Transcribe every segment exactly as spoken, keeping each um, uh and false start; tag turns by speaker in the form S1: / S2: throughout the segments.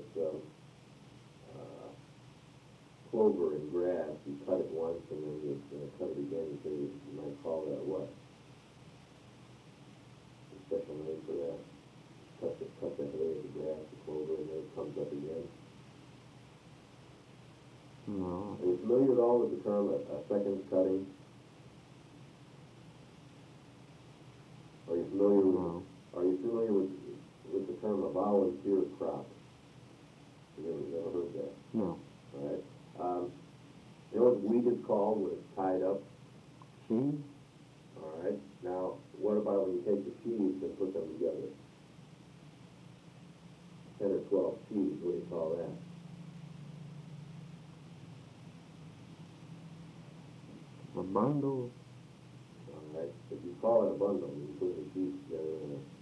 S1: um, uh, clover and grass, you cut it once and then you uh, cut it again, so you, you might call that what? A special name for that. Cut the, cut the hay, the grass, the clover, and then it comes up again.
S2: No.
S1: Are you familiar at all with the term a, a second cutting? Are you familiar with?
S2: No.
S1: Are you familiar with with the term a volunteer crop? You never, never heard that?
S2: No.
S1: All right. Um, you know what wheat is called when it's tied up?
S2: Cheese?
S1: All right. Now, what about when you take the sheaves and put them together? Ten or twelve sheaves. What do you call that?
S2: A bundle?
S1: All right. If you call it a bundle, you put the sheaves together in a.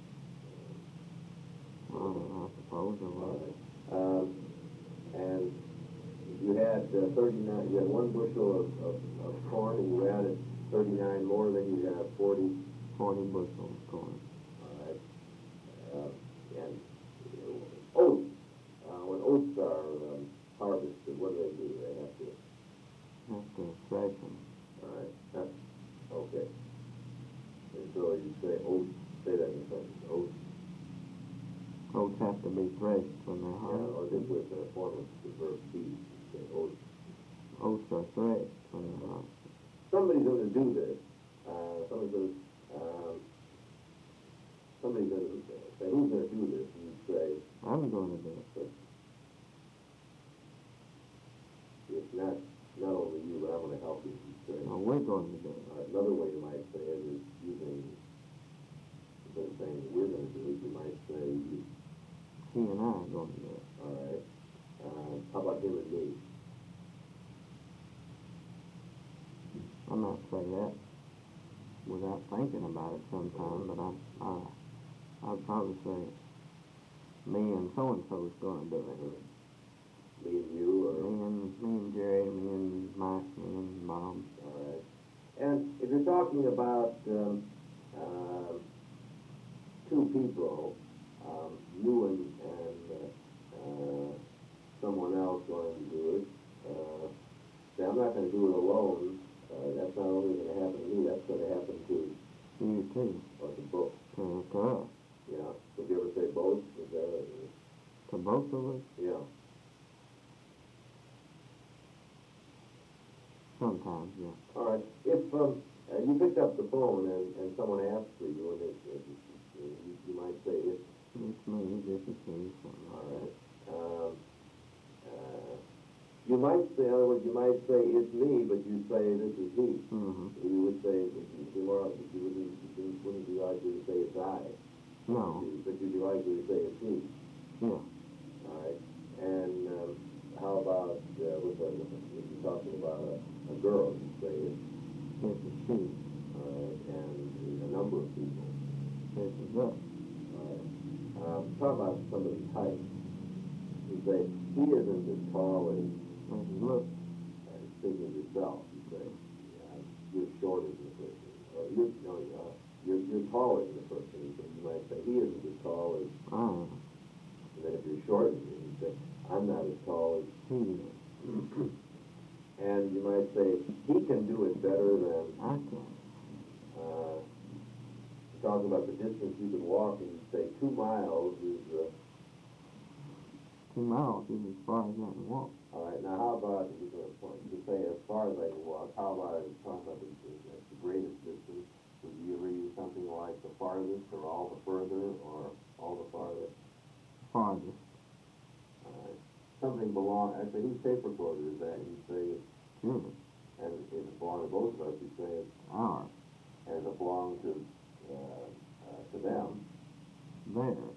S2: I don't know, I suppose it
S1: All
S2: was.
S1: right. Um, and you had uh, thirty-nine. You had one bushel of, of, of corn, and you added thirty-nine more. Then you have forty.
S2: Forty bushels of corn.
S1: All right. Uh, and uh, oats. Uh, when oats are um, harvested, what do they do? They have to.
S2: Have to thresh them.
S1: All right. That's okay. And so you say oats. Say that in a sentence. Oats.
S2: Oats have to be threshed when they're
S1: Yeah,
S2: harvested.
S1: or just with the form of the verb be. Say oats.
S2: Oats are threshed when they're harvested.
S1: Somebody's going to do this. Uh, somebody's going to. Um, somebody's going to say, "Who's going to do this?" And you say,
S2: I'm going to do it.
S1: but it's not not only you, but I'm going to help you. You say,
S2: Well, we're going to do it.
S1: uh, another way you might say it is using instead of saying we're going to do it, you might say you.
S2: He and I are going to do it.
S1: All right. Uh, how about him and me?
S2: I might say that without thinking about it sometime, but I, I, I'd probably say me and so-and-so's going to do it.
S1: Me and you, or
S2: Me and, me and Jerry, me and Mike, me and Bob.
S1: all right. And if you're talking about um, uh, two people, um, you and, and uh, uh, someone else going to do it, uh, say, I'm not going to do it alone. Uh, that's not only going to happen to me, that's going to happen to
S2: You too.
S1: or to both.
S2: To, to us.
S1: Yeah. Would you ever say both? Is that a,
S2: To both of us?
S1: yeah.
S2: Sometimes, yeah.
S1: All right. If um, uh, you picked up the phone and, and someone asked for you, and it, it, it, you, you might say it's
S2: It's me, this is me, something
S1: all
S2: like
S1: right. Um, uh, you might say, in other words, you might say it's me, but you say this is he.
S2: that. Mm-hmm.
S1: You would say, you'd be more, you wouldn't, you wouldn't be likely to say it's I.
S2: No.
S1: You- But you'd be likely to say it's he.
S2: Yeah.
S1: All right. And um, how about uh, with a, if you're talking about a, a girl, you say it's
S2: This is she.
S1: all right, and a number of people.
S2: This is us.
S1: All right. Um, talk about somebody's height. You say he isn't as tall as.
S2: This is look.
S1: Uh, speaking of yourself, you say, uh, you're shorter than the person. Or you're, no, uh, you're, you're taller than the person. So you might say, he isn't as tall as,
S2: I am.
S1: and then if you're shorter than him, you say, I'm not as tall as,
S2: He is.
S1: and you might say, he can do it better than,
S2: I can.
S1: uh, talking about the distance you can walk, and you say two miles is, uh,
S2: Two miles is as far as I can walk.
S1: all right, now how about, you can, you say as far as I can walk, how about it, talking about the, the, the greatest distance? Would you ever use something like the farthest, or all the further, or all the farthest?
S2: Farthest.
S1: All right. Something belong, I say, whose tape recorder is that? You say,
S2: Sure.
S1: and if it belongs to both of us, you say,
S2: Ours.
S1: and it belongs to, uh, uh, to them.
S2: Theirs.